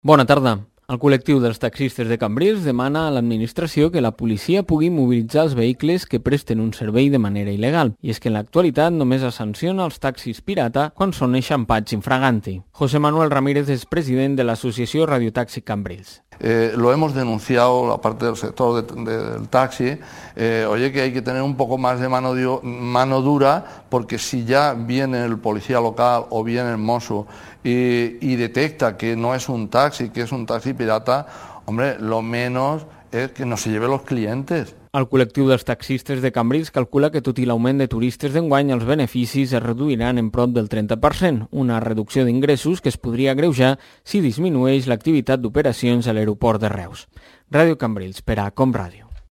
Bona tarda. El col·lectiu dels taxistes de Cambrils demana a l'administració que la policia pugui mobilitzar els vehicles que presten un servei de manera il·legal. I és que en l'actualitat només es sanciona els taxis pirata quan són eixampats infraganti. José Manuel Ramírez és president de l'associació Radiotaxi Cambrils. Lo hemos denunciado la parte del sector del taxi, que hay que tener un poco más de mano dura, porque si ya viene el policía local o viene el mozo y detecta que no es un taxi, que es un taxi pirata, hombre, lo menos es que no se lleve los clientes. El col·lectiu dels taxistes de Cambrils calcula que tot i l'augment de turistes d'enguany els beneficis es reduiran en prop del 30%, una reducció d'ingressos que es podria agreujar si disminueix l'activitat d'operacions a l'aeroport de Reus. Ràdio Cambrils, per a Com Ràdio.